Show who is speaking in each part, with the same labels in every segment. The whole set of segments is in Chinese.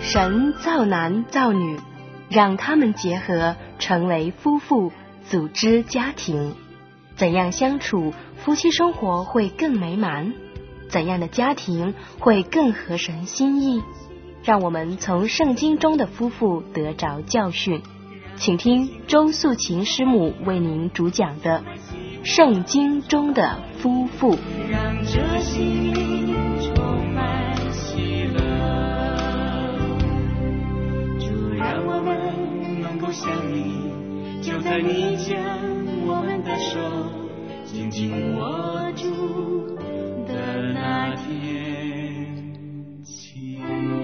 Speaker 1: 神造男造女，让他们结合成为夫妇，组织家庭。怎样相处，夫妻生活会更美满？怎样的家庭会更合神心意？让我们从圣经中的夫妇得着教训。请听周素琴师母为您主讲的《圣经中的夫妇》。
Speaker 2: 让这心灵充满喜乐，主让我们能够相遇，就在你将我们的手紧紧握住的那天起。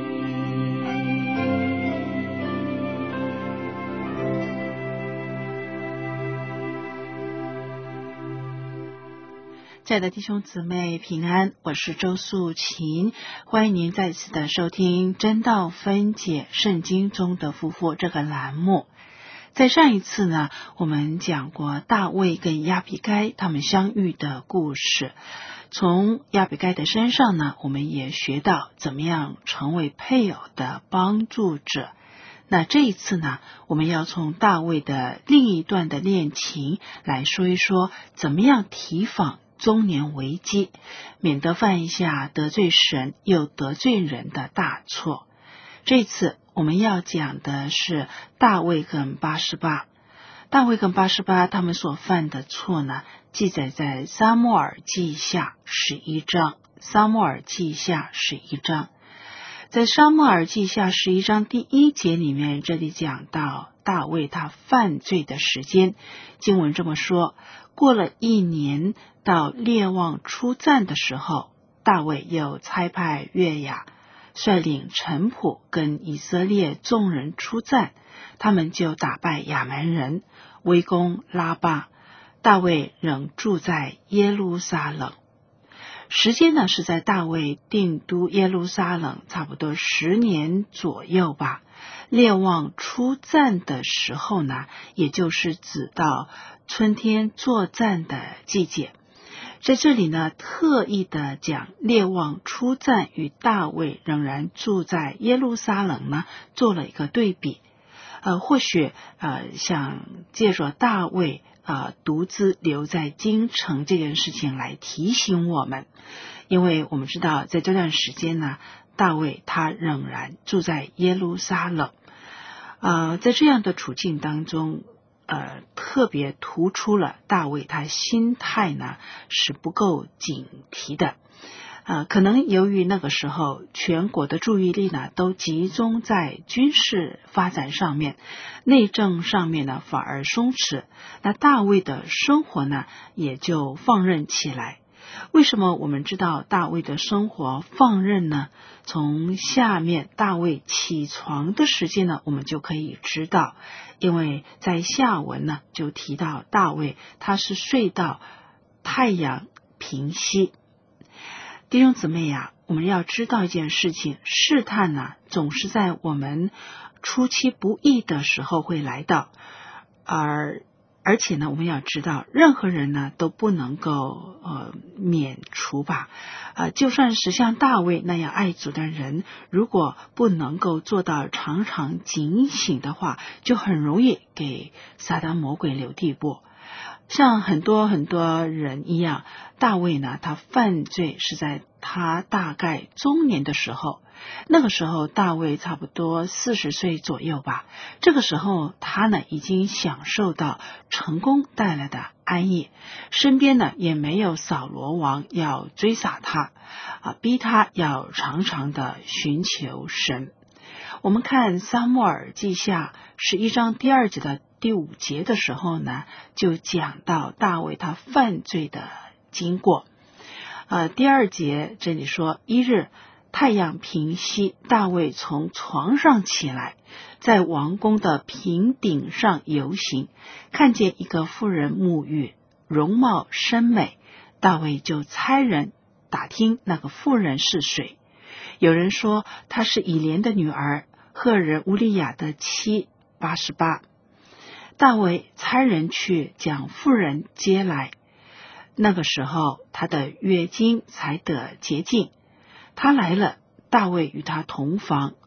Speaker 3: 亲爱的弟兄姊妹平安，我是周素琴，欢迎您再次的收听真道分解圣经中的夫妇这个栏目。在上一次呢，我们讲过大卫跟亚比该他们相遇的故事，从亚比该的身上呢，我们也学到怎么样成为配偶的帮助者。那这一次呢，我们要从大卫的另一段的恋情来说一说，怎么样提防中年危机，免得犯一下得罪神又得罪人的大错。这次我们要讲的是大卫跟巴示巴。大卫跟巴示巴他们所犯的错呢，记载在撒母耳记下11章。撒母耳记下11章，在撒母耳记下11章第1节里面，这里讲到大卫他犯罪的时间。经文这么说，过了1年，到列王出战的时候，大卫又差派约雅率领臣仆跟以色列众人出战，他们就打败亚门人，围攻拉巴。大卫仍住在耶路撒冷。时间呢，是在大卫定都耶路撒冷差不多10年左右吧。列王出战的时候呢，也就是指到春天作战的季节。在这里呢，特意的讲列王出战与大卫仍然住在耶路撒冷呢，做了一个对比。或许想借着大卫独自留在京城这件事情来提醒我们，因为我们知道在这段时间呢，大卫他仍然住在耶路撒冷。在这样的处境当中，特别突出了大卫他心态呢是不够警惕的。可能由于那个时候全国的注意力呢都集中在军事发展上面，内政上面呢反而松弛，那大卫的生活呢也就放任起来。为什么我们知道大卫的生活放任呢？从下面大卫起床的时间呢，我们就可以知道，因为在下文呢就提到大卫他是睡到太阳平息。弟兄姊妹呀，我们要知道一件事情，试探呢总是在我们出其不意的时候会来到，而且呢，我们要知道，任何人呢都不能够免除吧。就算是像大卫那样爱主的人，如果不能够做到常常警醒的话，就很容易给撒旦魔鬼留地步。像很多人一样，大卫呢，他犯罪是在他大概中年的时候。那个时候大卫差不多40岁左右吧，这个时候他呢已经享受到成功带来的安逸，身边呢也没有扫罗王要追杀他，逼他要常常的寻求神。我们看撒母耳记下11章第2节的第5节的时候呢，就讲到大卫他犯罪的经过。第2节这里说，1日太阳平息，大卫从床上起来，在王宫的平顶上游行，看见一个妇人沐浴，容貌深美，大卫就差人打听那个妇人是谁。有人说她是以莲的女儿，赫人乌利亚的妻巴示巴。大卫差人去将妇人接来，那个时候她的月经才得洁净。他来了，大卫与他同房，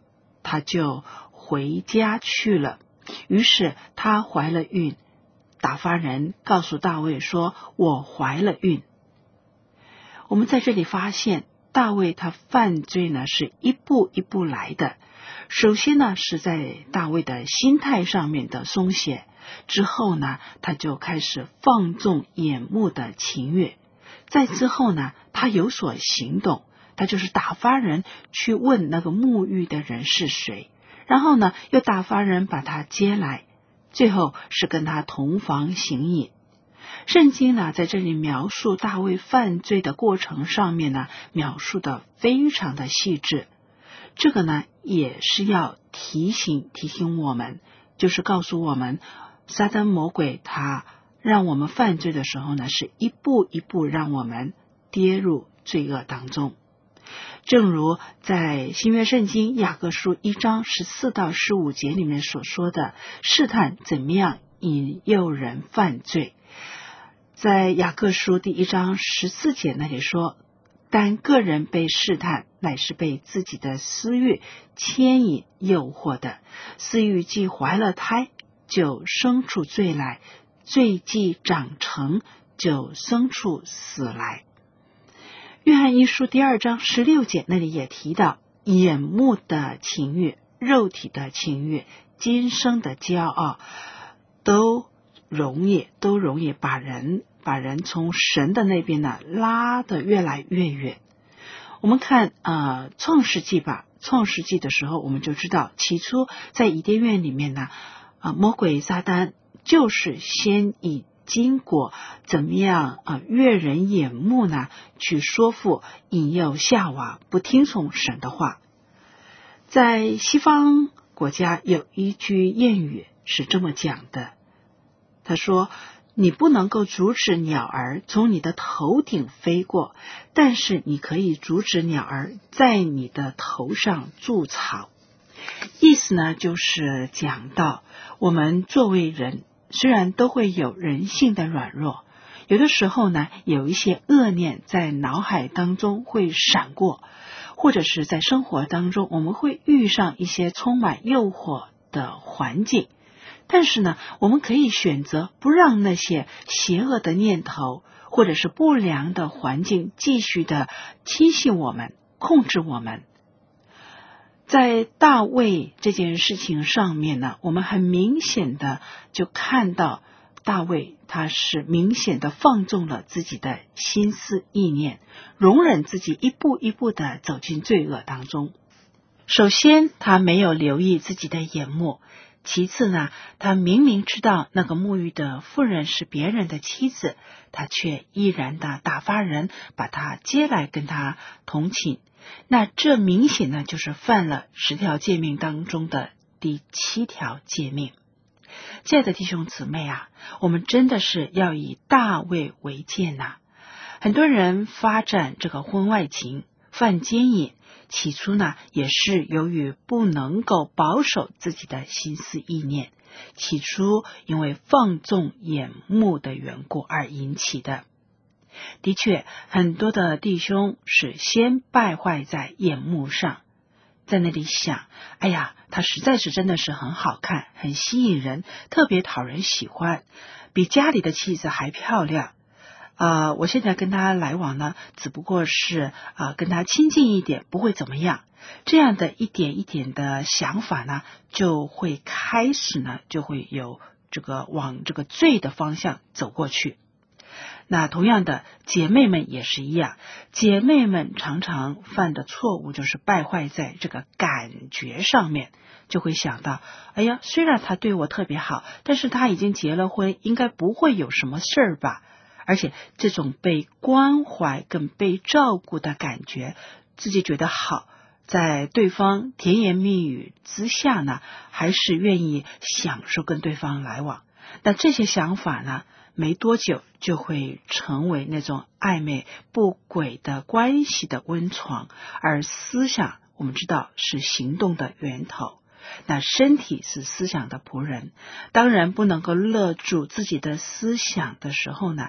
Speaker 3: 她就回家去了。于是她怀了孕，打发人告诉大卫说，我怀了孕。我们在这里发现大卫他犯罪呢是一步一步来的。首先呢是在大卫的心态上面的松懈，之后呢他就开始放纵眼目的情欲，再之后呢他有所行动，他就是打发人去问那个沐浴的人是谁，然后呢又打发人把他接来，最后是跟他同房行淫。圣经呢在这里描述大卫犯罪的过程上面呢描述的非常的细致，这个呢也是要提醒我们，就是告诉我们撒旦魔鬼他让我们犯罪的时候呢是一步一步让我们跌入罪恶当中。正如在新约圣经雅各书1章14到15节里面所说的，试探怎么样引诱人犯罪。在雅各书第1章14节那里说，但个人被试探，乃是被自己的私欲牵引诱惑的，私欲既怀了胎，就生出罪来，罪既长成，就生出死来。约翰一书第2章16节那里也提到，眼目的情欲、肉体的情欲、今生的骄傲，都容易把人从神的那边呢拉得越来越远。我们看创世纪吧，创世纪的时候我们就知道，起初在伊甸园里面呢，魔鬼撒旦就是先以经过怎么样悦人眼目呢，去说服引诱夏娃不听从神的话。在西方国家有一句谚语是这么讲的，他说，你不能够阻止鸟儿从你的头顶飞过，但是你可以阻止鸟儿在你的头上筑巢。意思呢就是讲到我们作为人虽然都会有人性的软弱，有的时候呢有一些恶念在脑海当中会闪过，或者是在生活当中我们会遇上一些充满诱惑的环境，但是呢我们可以选择不让那些邪恶的念头或者是不良的环境继续的侵袭我们，控制我们。在大卫这件事情上面呢，我们很明显的就看到大卫他是明显的放纵了自己的心思意念，容忍自己一步一步的走进罪恶当中。首先他没有留意自己的眼目，其次呢，他明明知道那个沐浴的妇人是别人的妻子，他却依然的打发人把他接来跟他同寝。那这明显呢就是犯了10条诫命当中的第7条诫命。亲爱的弟兄姊妹啊，我们真的是要以大卫为鉴呐。很多人发展这个婚外情、犯奸淫，起初呢也是由于不能够保守自己的心思意念，起初因为放纵眼目的缘故而引起的。的确，很多的弟兄是先败坏在眼目上，在那里想，哎呀，他实在是真的是很好看，很吸引人，特别讨人喜欢，比家里的妻子还漂亮。我现在跟他来往呢，只不过是跟他亲近一点，不会怎么样。这样的一点一点的想法呢，就会开始呢，就会有这个往这个罪的方向走过去。那同样的，姐妹们也是一样，姐妹们常常犯的错误就是败坏在这个感觉上面，就会想到，哎呀，虽然他对我特别好，但是他已经结了婚，应该不会有什么事儿吧。而且这种被关怀跟被照顾的感觉，自己觉得好，在对方甜言蜜语之下呢，还是愿意享受跟对方来往。那这些想法呢，没多久就会成为那种暧昧不轨的关系的温床，而思想我们知道是行动的源头，那身体是思想的仆人，当然不能够勒住自己的思想的时候呢，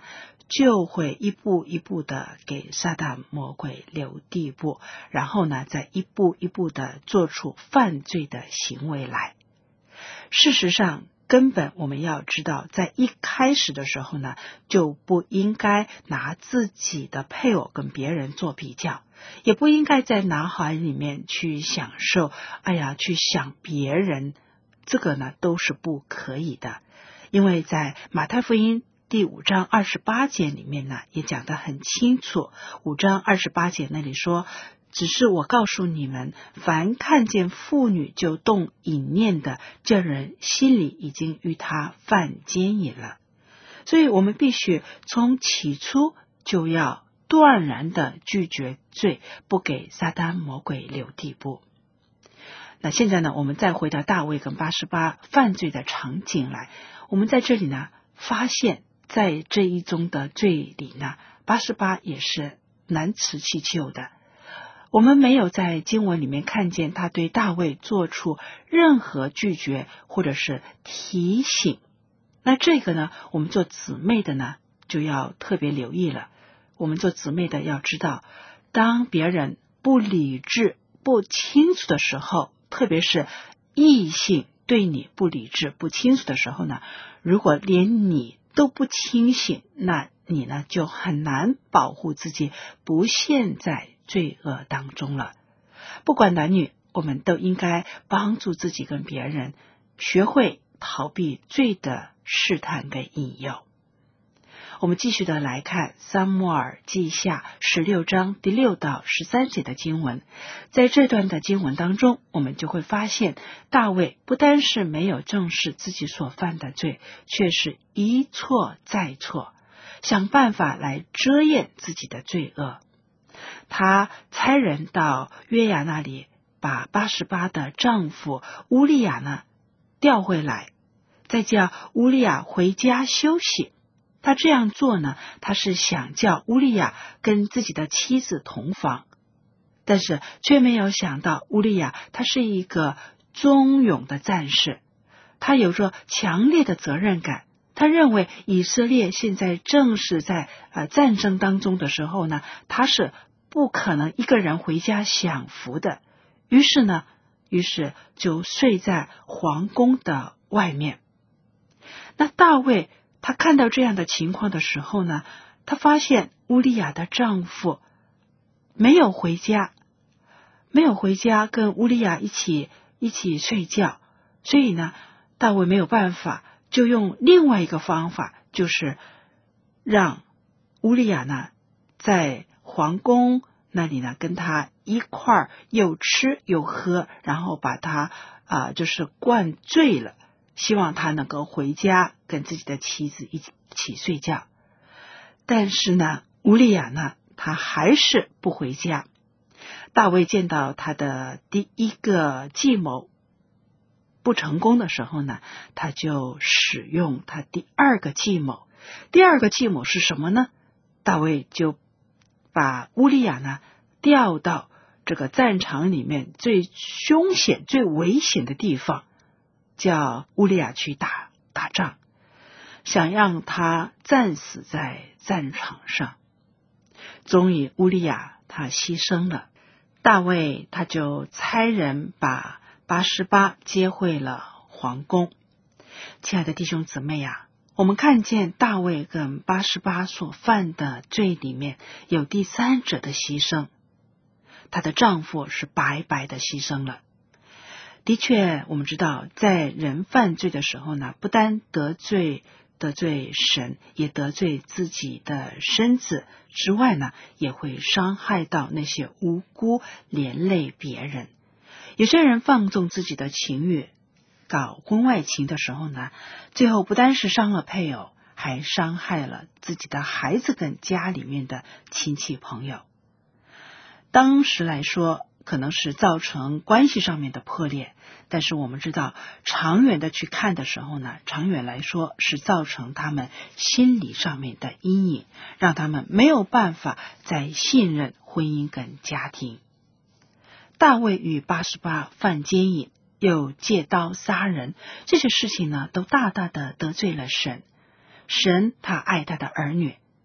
Speaker 3: 就会一步一步的给撒旦魔鬼留地步，然后呢，再一步一步的做出犯罪的行为来。事实上，根本我们要知道，在一开始的时候呢，就不应该拿自己的配偶跟别人做比较，也不应该在脑海里面去享受，去想别人，这个呢都是不可以的。因为在马太福音第5章28节里面呢，也讲得很清楚。5章28节那里说，只是我告诉你们，凡看见妇女就动淫念的，这人心里已经与他犯奸淫了。所以我们必须从起初就要断然的拒绝罪，不给撒旦魔鬼留地步。那现在呢，我们再回到大卫跟巴示巴犯罪的场景来，我们在这里呢发现，在这一宗的罪里呢，巴示巴也是难辞其咎的。我们没有在经文里面看见他对大卫做出任何拒绝或者是提醒。那这个呢，我们做姊妹的呢就要特别留意了。我们做姊妹的要知道，当别人不理智不清楚的时候，特别是异性对你不理智不清楚的时候呢，如果连你都不清醒，那你呢就很难保护自己不陷在罪恶当中了。不管男女，我们都应该帮助自己跟别人学会逃避罪的试探跟引诱。我们继续的来看撒母耳记下16章第6到13节的经文。在这段的经文当中，我们就会发现，大卫不单是没有正视自己所犯的罪，却是一错再错，想办法来遮掩自己的罪恶。他差人到约雅那里，把巴示巴的丈夫乌利亚呢调回来，再叫乌利亚回家休息。他这样做呢，他是想叫乌利亚跟自己的妻子同房，但是却没有想到乌利亚他是一个忠勇的战士，他有着强烈的责任感。他认为以色列现在正是在战争当中的时候呢，他是不可能一个人回家享福的。于是就睡在皇宫的外面。那大卫他看到这样的情况的时候呢，他发现乌利亚的丈夫没有回家跟乌利亚一起睡觉，所以呢，大卫没有办法，就用另外一个方法，就是让乌利亚呢在皇宫那里呢跟他一块儿又吃又喝，然后把他就是灌醉了，希望他能够回家跟自己的妻子一起睡觉。但是呢，乌利亚呢他还是不回家。大卫见到他的第一个计谋不成功的时候呢，他就使用他第二个计谋。第二个计谋是什么呢？大卫就把乌利亚呢调到这个战场里面最凶险最危险的地方，叫乌利亚去打仗，想让他战死在战场上。终于乌利亚他牺牲了，大卫他就差人把巴示巴接回了皇宫。亲爱的弟兄姊妹啊，我们看见大卫跟巴示巴所犯的罪里面有第三者的牺牲，她的丈夫是白白的牺牲了。的确，我们知道在人犯罪的时候呢，不单得罪神，也得罪自己的身子之外呢，也会伤害到那些无辜，连累别人。有些人放纵自己的情欲，搞婚外情的时候呢，最后不单是伤了配偶，还伤害了自己的孩子跟家里面的亲戚朋友。当时来说可能是造成关系上面的破裂，但是我们知道长远的去看的时候呢，长远来说是造成他们心理上面的阴影，让他们没有办法再信任婚姻跟家庭。大卫与巴示巴犯奸淫，又借刀杀人，这些事情呢都大大的得罪了神。神他爱他的儿女，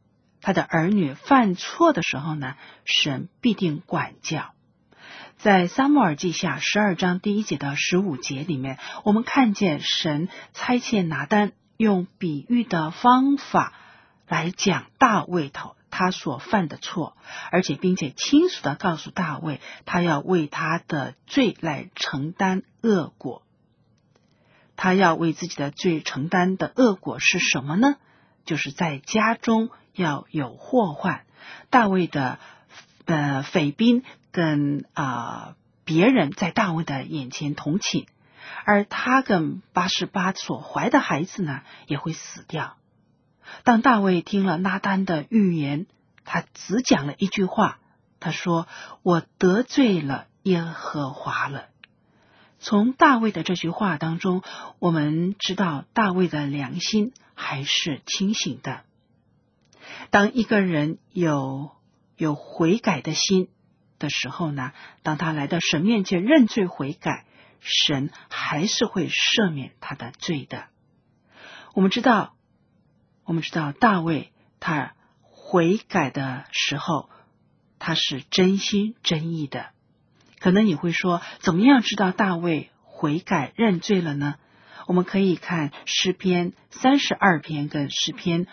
Speaker 3: 他的儿女犯错的时候呢，神必定管教。在撒母耳记下12章第1节到15节里面，我们看见神差遣拿单用比喻的方法来讲大卫他所犯的错，而且并且清楚地告诉大卫，他要为他的罪来承担恶果。他要为自己的罪承担的恶果是什么呢？就是在家中要有祸患。大卫的匪兵跟别人在大卫的眼前同寝，而他跟巴示巴所怀的孩子呢也会死掉。当大卫听了拿单的预言，他只讲了一句话，他说：我得罪了耶和华了。从大卫的这句话当中，我们知道大卫的良心还是清醒的。当一个人有悔改的心的时候呢，当他来到神面前认罪悔改，神还是会赦免他的罪的。我们知道大卫他悔改的时候，他是真心真意的。可能你会说，怎么样知道大卫悔改认罪了呢？我们可以看诗篇32篇跟诗篇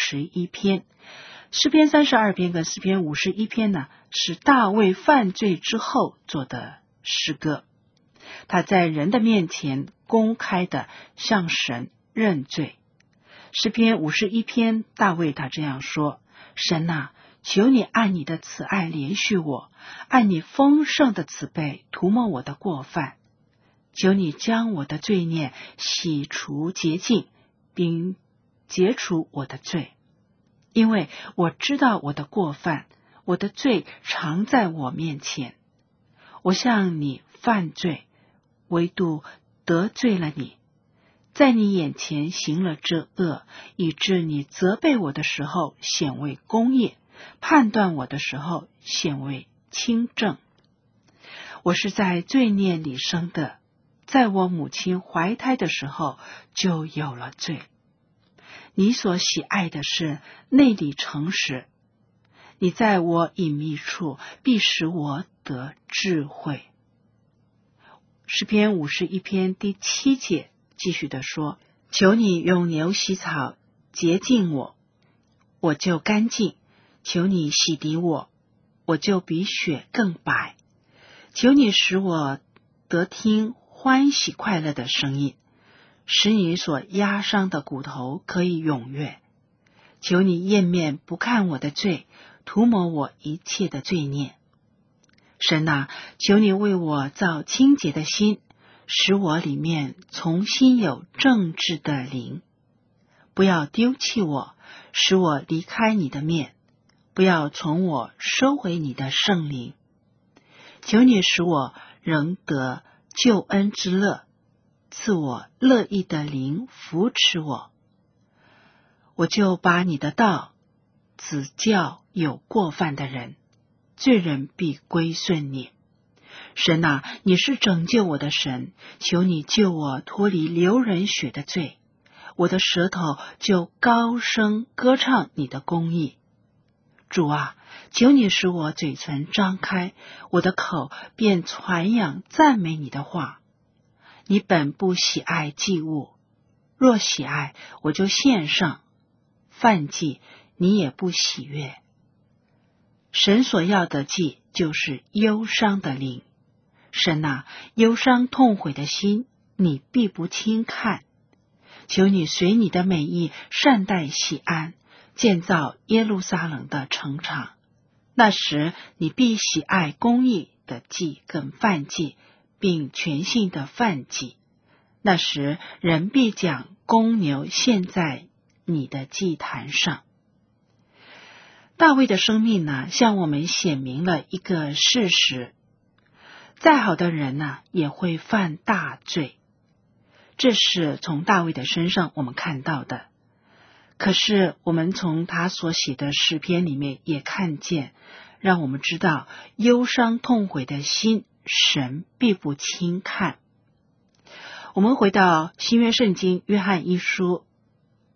Speaker 3: 51篇。诗篇32篇跟诗篇51篇呢，是大卫犯罪之后做的诗歌。他在人的面前公开的向神认罪。诗篇51篇，大卫他这样说：神啊，求你按你的慈爱怜恤我，按你丰盛的慈悲涂抹我的过犯。求你将我的罪孽洗除洁净，并解除我的罪。因为我知道我的过犯，我的罪常在我面前。我向你犯罪，唯独得罪了你，在你眼前行了这恶，以致你责备我的时候显为公义，判断我的时候显为清正。我是在罪孽里生的，在我母亲怀胎的时候就有了罪。你所喜爱的是内里诚实，你在我隐秘处必使我得智慧。诗篇51篇第7节继续的说：求你用牛洗草洁净我，我就干净；求你洗涤我，我就比雪更白。求你使我得听欢喜快乐的声音，使你所压伤的骨头可以踊跃。求你掩面不看我的罪，涂抹我一切的罪孽。神啊，求你为我造清洁的心，使我里面重新有正直的灵。不要丢弃我，使我离开你的面，不要从我收回你的圣灵。求你使我仍得救恩之乐，赐我乐意的灵扶持我。我就把你的道指教有过犯的人，罪人必归顺你。神啊，你是拯救我的神，求你救我脱离流人血的罪，我的舌头就高声歌唱你的公义。主啊，求你使我嘴唇张开，我的口便传扬赞美你的话。你本不喜爱祭物，若喜爱，我就献上；燔祭你也不喜悦。神所要的祭就是忧伤的灵。神啊，忧伤痛悔的心你必不轻看。求你随你的美意善待锡安，建造耶路撒冷的城墙。那时你必喜爱公义的祭跟燔祭，并全性的燔祭。那时人必将公牛献在你的祭坛上。大卫的生命呢，向我们显明了一个事实：再好的人呢，也会犯大罪。这是从大卫的身上我们看到的。可是我们从他所写的诗篇里面也看见，让我们知道忧伤痛悔的心，神必不轻看。我们回到新约圣经约翰一书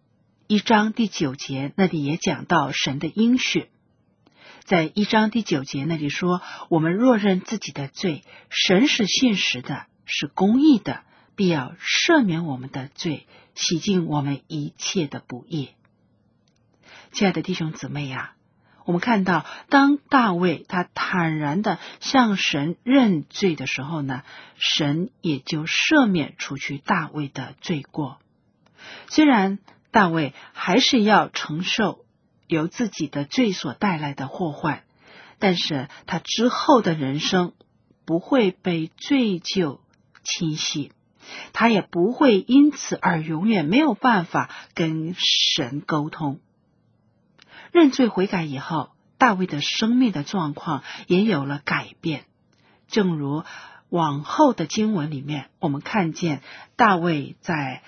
Speaker 3: 1章第9节那里也讲到神的应许。在1章第9节那里说，我们若认自己的罪，神是信实的，是公义的，必要赦免我们的罪，洗净我们一切的不义。亲爱的弟兄姊妹啊，我们看到当大卫他坦然的向神认罪的时候呢，神也就赦免除去大卫的罪过。虽然大卫还是要承受由自己的罪所带来的祸患，但是他之后的人生不会被罪疚侵袭，他也不会因此而永远没有办法跟神沟通。认罪悔改以后，大卫的生命的状况也有了改变。正如往后的经文里面，我们看见大卫在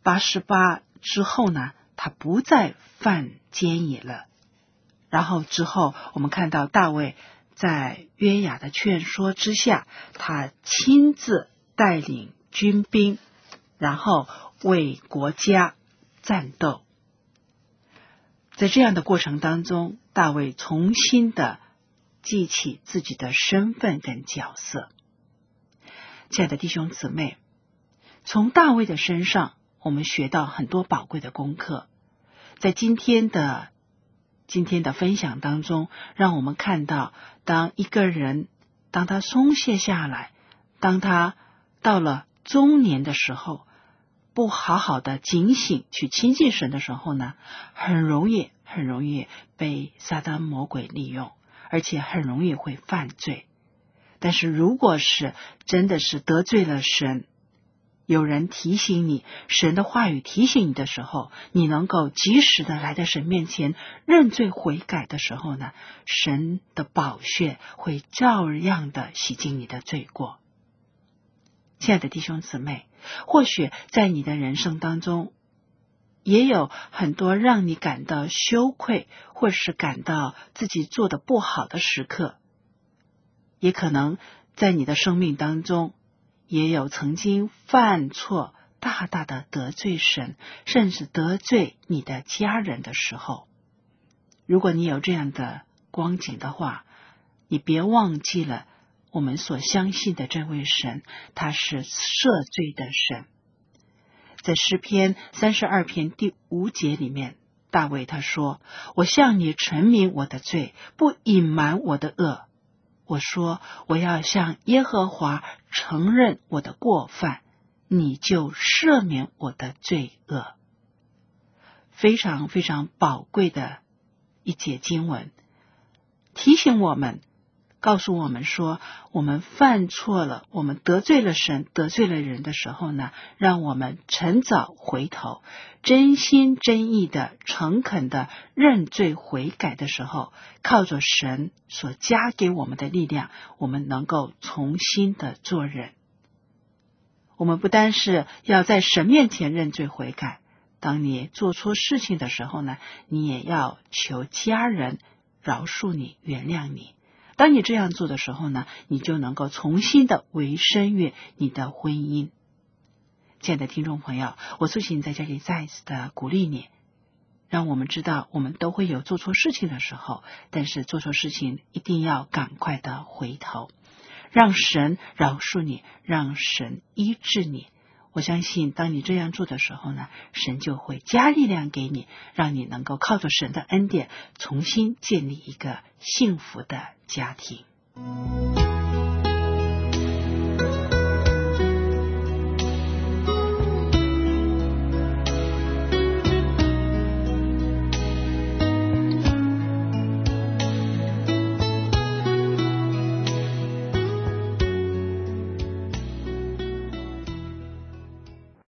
Speaker 3: 88之后呢，他不再犯奸淫了。然后之后我们看到大卫在约雅的劝说之下，他亲自带领军兵，然后为国家战斗。在这样的过程当中，大卫重新的记起自己的身份跟角色。亲爱的弟兄姊妹，从大卫的身上我们学到很多宝贵的功课。在今天的分享当中，让我们看到，当一个人当他松懈下来，当他到了中年的时候，不好好的警醒去亲近神的时候呢，很容易被撒旦魔鬼利用，而且很容易会犯罪。但是如果是真的是得罪了神，有人提醒你，神的话语提醒你的时候，你能够及时的来到神面前认罪悔改的时候呢，神的宝血会照样的洗净你的罪过。亲爱的弟兄姊妹，或许在你的人生当中也有很多让你感到羞愧，或是感到自己做得不好的时刻，也可能在你的生命当中也有曾经犯错，大大的得罪神，甚至得罪你的家人的时候。如果你有这样的光景的话，你别忘记了我们所相信的这位神，他是赦罪的神。在诗篇32篇第5节里面，大卫他说，我向你陈明我的罪，不隐瞒我的恶。我说，我要向耶和华承认我的过犯，你就赦免我的罪恶。非常非常宝贵的一节经文，提醒我们，告诉我们说，我们犯错了，我们得罪了神，得罪了人的时候呢，让我们趁早回头，真心真意的诚恳的认罪悔改的时候，靠着神所加给我们的力量，我们能够重新的做人。我们不单是要在神面前认罪悔改，当你做错事情的时候呢，你也要求家人饶恕你，原谅你。当你这样做的时候呢，你就能够重新的维生悦你的婚姻。亲爱的听众朋友，我苏醒在这里再一次的鼓励你，让我们知道我们都会有做错事情的时候，但是做错事情一定要赶快的回头，让神饶恕你，让神医治你。我相信当你这样做的时候呢，神就会加力量给你，让你能够靠着神的恩典重新建立一个幸福的家庭。